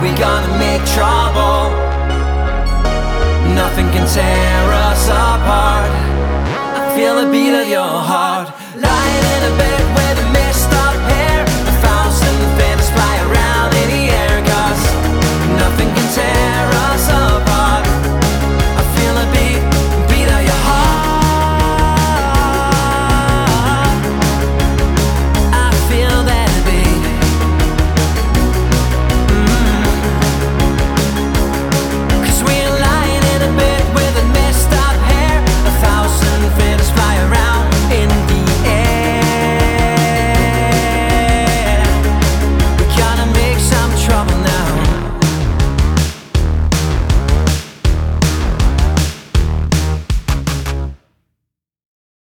we gonna make trouble. Nothing can tear us apart. I feel the beat of your heart.